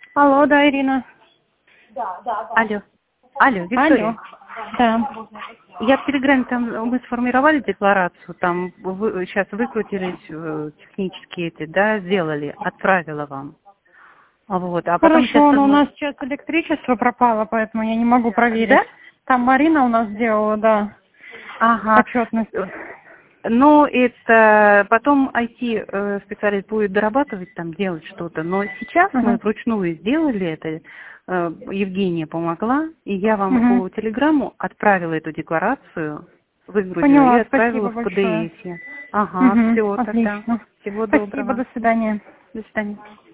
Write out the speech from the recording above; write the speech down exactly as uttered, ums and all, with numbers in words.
Алло, да, Ирина. Алло. Алло, Виктория. Алло. Да. Я в Телеграме, там мы сформировали декларацию, там вы, сейчас выкрутились э, технические эти, да, сделали, отправила вам. А Вот, а потом сейчас... Хорошо, но у мы- нас сейчас электричество пропало, поэтому я не могу проверить. Да? Там Марина у нас сделала, да, Ага. отчетность. Ну, это потом ай ти-специалист будет дорабатывать, там, делать что-то. Но сейчас мы Ага. вручную сделали это. э, Евгения помогла, и я вам Угу. по телеграмму отправила эту декларацию, выгрузила и Поняла, отправила спасибо в большое. пи ди эф. Ага, Угу. все тогда. Отлично. Всего Спасибо, доброго. до свидания. До свидания.